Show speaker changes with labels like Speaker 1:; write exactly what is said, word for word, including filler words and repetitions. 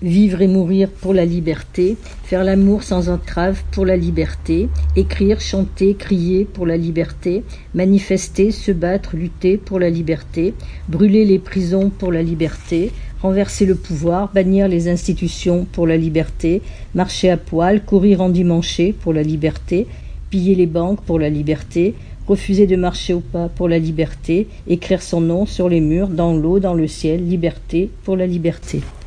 Speaker 1: vivre et mourir pour la liberté, faire l'amour sans entrave pour la liberté, écrire, chanter, crier pour la liberté, manifester, se battre, lutter pour la liberté, brûler les prisons pour la liberté, renverser le pouvoir, bannir les institutions pour la liberté, marcher à poil, courir endimanché pour la liberté, piller les banques pour la liberté, refuser de marcher au pas pour la liberté, écrire son nom sur les murs, dans l'eau, dans le ciel, liberté pour la liberté.